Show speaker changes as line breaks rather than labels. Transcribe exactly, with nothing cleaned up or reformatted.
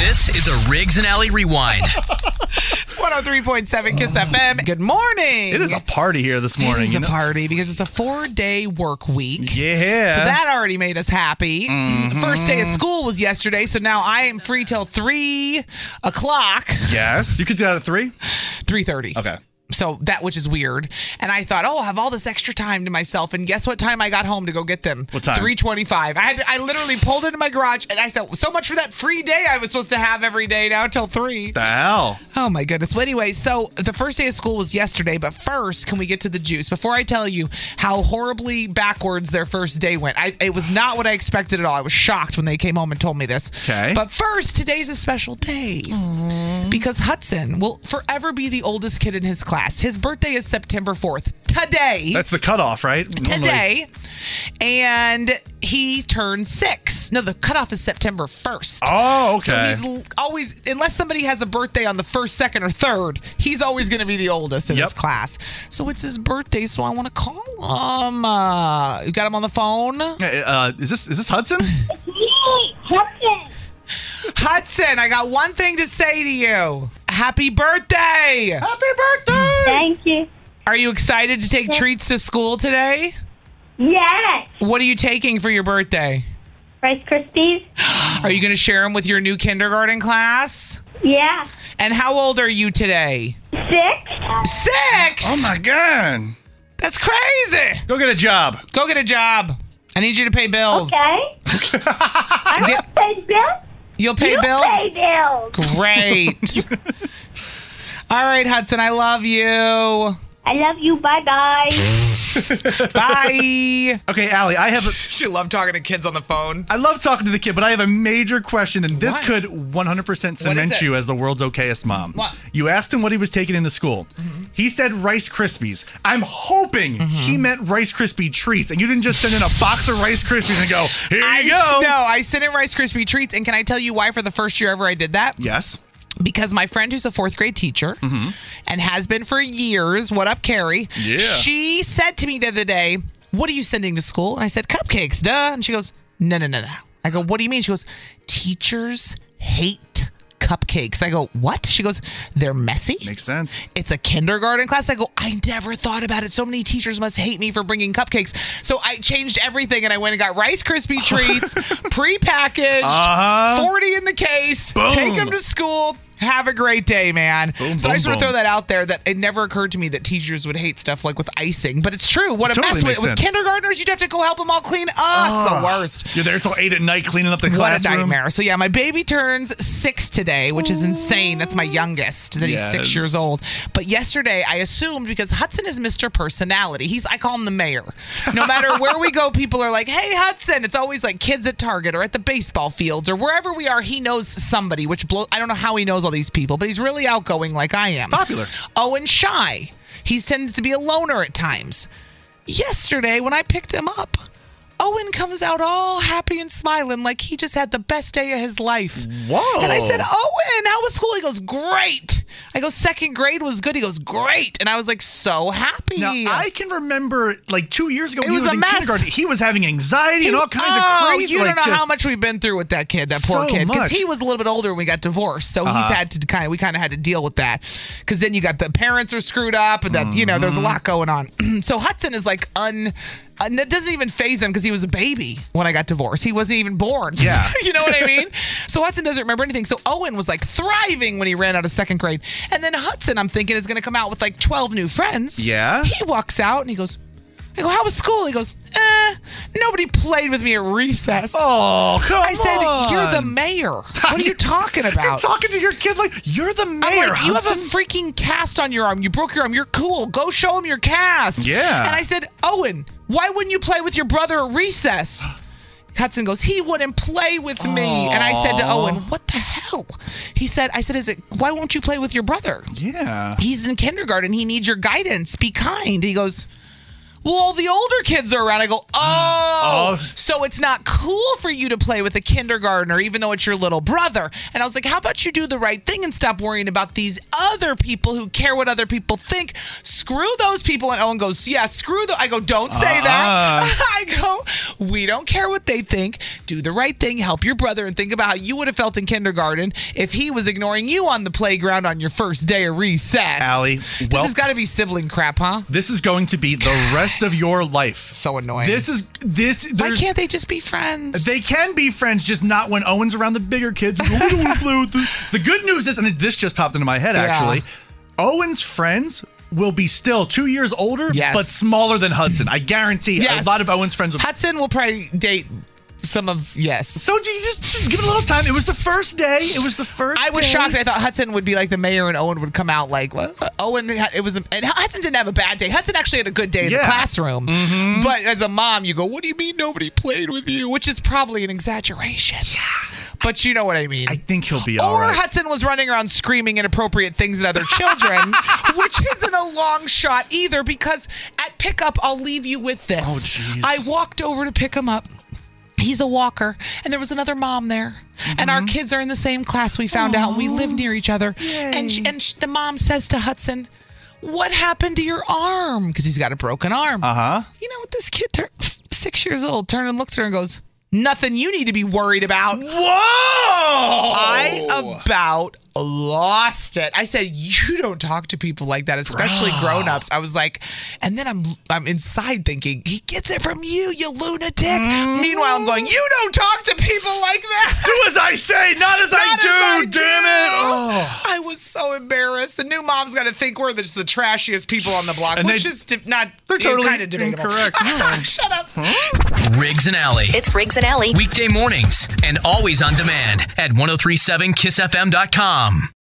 This is a Riggs and Alley Rewind.
It's one oh three point seven Kiss F M. Good morning.
It is a party here this morning.
It is
you
a
know?
party because it's a four-day work week.
Yeah.
So that already made us happy.
Mm-hmm.
The first day of school was yesterday, so now I am free till three o'clock.
Yes. You could do that at three?
three thirty.
Okay.
So that, which is weird. And I thought, oh, I'll have all this extra time to myself. And guess what time I got home to go get them?
What time?
three twenty-five. I had, I literally pulled into my garage and I said, so much for that free day I was supposed to have every day now till three.
The hell?
Oh my goodness. Well, anyway, so the first day of school was yesterday, but first, can we get to the juice? Before I tell you how horribly backwards their first day went, I, it was not what I expected at all. I was shocked when they came home and told me this.
Okay.
But first, today's a special day because Hudson will forever be the oldest kid in his class. His birthday is September fourth. Today.
That's the cutoff, right?
Today. And he turns six. No, the cutoff is September first.
Oh, okay.
So he's always, unless somebody has a birthday on the first, second, or third, he's always going to be the oldest in
Yep.
his class. So it's his birthday, so I want to call him. Uh, you got him on the phone?
Uh, is this is this Hudson?
Hudson.
Hudson, I got one thing to say to you. Happy birthday!
Happy birthday!
Thank you.
Are you excited to take treats to school today?
Yes.
What are you taking for your birthday?
Rice Krispies?
Are you going to share them with your new kindergarten class?
Yeah.
And how old are you today?
Six?
Six!
Oh my God!
That's crazy!
Go get a job.
Go get a job. I need you to pay bills.
Okay. I don't pay bills.
You'll pay
you
bills?
pay bills.
Great. All right, Hudson, I love you.
I love you. Bye-bye.
Bye.
Okay, Allie, I have. A,
She loved talking to kids on the phone.
I love talking to the kid, but I have a major question, and this
What?
could one hundred percent
What is
cement
it?
you as the world's okayest mom.
What?
You asked him what he was taking into school.
Mm-hmm.
He said Rice Krispies. I'm hoping he meant Rice Krispie treats, and you didn't just send in a box of Rice Krispies and go, here
I
you go.
No, I sent in Rice Krispie treats, and can I tell you why for the first year ever I did that?
Yes.
Because my friend who's a fourth grade teacher and has been for years, what up, Carrie?
Yeah.
She said to me the other day, what are you sending to school? And I said, cupcakes, duh. And she goes, no, no, no, no. I go, what do you mean? She goes, teachers hate cupcakes. I go, what? She goes, they're messy.
Makes sense.
It's a kindergarten class. I go, I never thought about it. So many teachers must hate me for bringing cupcakes. So I changed everything and I went and got Rice Krispie treats, prepackaged,
Uh-huh.
forty in the case,
Boom.
take them to school. Have a great day, man.
Boom,
so I
boom,
just want to
boom.
throw that out there that it never occurred to me that teachers would hate stuff like with icing. But it's true. What a
Totally
mess. With,
makes
with
sense.
kindergartners, you'd have to go help them all clean up. It's the worst.
You're there till eight at night cleaning up the
What a
classroom.
nightmare. So yeah, my baby turns six today, which is insane. That's my youngest, that he's six
Yes.
years old. But yesterday I assumed, because Hudson is Mister Personality. He's, I call him the mayor. No matter where we go, people are like, hey, Hudson. It's always like kids at Target or at the baseball fields or wherever we are. He knows somebody, which blow, I don't know how he knows all these people, but he's really outgoing like I am.
Popular.
Oh, and shy. He tends to be a loner at times. Yesterday, when I picked him up, Owen comes out all happy and smiling like he just had the best day of his life.
Whoa.
And I said, Owen, how was school? He goes, great. I go, second grade was good. He goes, great. And I was like, so happy.
Now, I can remember like two years ago when
It
he
was
was
a
in
mess.
kindergarten, he was having anxiety and all kinds
oh,
of crazy.
You
like,
don't know
just,
how much we've been through with that kid, that poor
So
kid. Because
much.
he was a little bit older when we got divorced. So
Uh-huh.
he's had to kind of, we kind of had to deal with that. Because then you got the parents are screwed up and that, you know, there's a lot going on. So Hudson is like un. Uh, it doesn't even faze him because he was a baby when I got divorced. He wasn't even born.
Yeah.
You know what I mean? So Hudson doesn't remember anything. So Owen was like thriving when he ran out of second grade. And then Hudson, I'm thinking, is going to come out with like twelve new friends.
Yeah.
He walks out and he goes, I go, how was school? He goes, eh, nobody played with me at recess.
Oh, come
I said,
on.
you're the mayor. What are you talking
You're
about?
talking to your kid like, you're the mayor,
I'm like, you have a
Hudson.
freaking cast on your arm. You broke your arm. You're cool. Go show him your cast.
Yeah.
And I said, Owen, why wouldn't you play with your brother at recess? Hudson goes, he wouldn't play with me. And I said to Owen, what the hell? He said, I said, is it, why won't you play with your brother?
Yeah.
He's in kindergarten. He needs your guidance. Be kind. He goes, well, all the older kids are around. I go, oh,
Oh.
so it's not cool for you to play with a kindergartner, even though it's your little brother. And I was like, how about you do the right thing and stop worrying about these other people who care what other people think? screw those people. And Owen goes, yeah, screw them. I go, don't say
Uh-uh.
that. I go, we don't care what they think. Do the right thing. Help your brother and think about how you would have felt in kindergarten if he was ignoring you on the playground on your first day of recess.
Allie,
this
well-
has got to be sibling crap, huh?
This is going to be the rest of your life.
So annoying.
This is this.
Why
there's-
can't they just be friends?
They can be friends, just not when Owen's around the bigger kids. We don't want to play with the-" The good news is, and this just popped into my head actually,
Yeah.
Owen's friends will be still two years older,
Yes.
but smaller than Hudson. I guarantee
Yes.
a lot of Owen's friends will.
Hudson will probably date some of, yes.
So just, just give it a little time. It was the first day. It was the first
I was
day.
shocked. I thought Hudson would be like the mayor and Owen would come out like, what? Owen, it was, and Hudson didn't have a bad day. Hudson actually had a good day in
Yeah.
the classroom.
Mm-hmm.
But as a mom, you go, what do you mean nobody played with you? Which is probably an exaggeration. Yeah. But you know what I mean.
I think he'll be all
Or
right.
Hudson was running around screaming inappropriate things at other children, which isn't a long shot either, because at pickup, I'll leave you with this.
Oh, jeez.
I walked over to pick him up. He's a walker, and there was another mom there, and our kids are in the same class. We found out, and we live near each other. And she, and she, the mom says to Hudson, "What happened to your arm?" Because he's got a broken arm.
Uh huh.
You know what? This kid, tur- six years old, turned and looked at her and goes, "Nothing you need to be worried about."
Whoa!
I about lost it. I said, you don't talk to people like that, especially grown-ups. I was like, and then I'm I'm inside thinking, he gets it from you, you lunatic. Mm. Meanwhile, I'm going, you don't talk to people like that.
Do as I say, not as I
Not
do.
as I
damn
do.
it! Oh.
I was so embarrassed. The new mom's got to think we're just the trashiest people on the block,
And
which
they-
is de- not.
They're totally
kind of debatable.
incorrect. No.
Shut up.
Riggs and Alley.
It's Riggs and Alley.
Weekday mornings and always on demand at ten thirty-seven kiss f m dot com.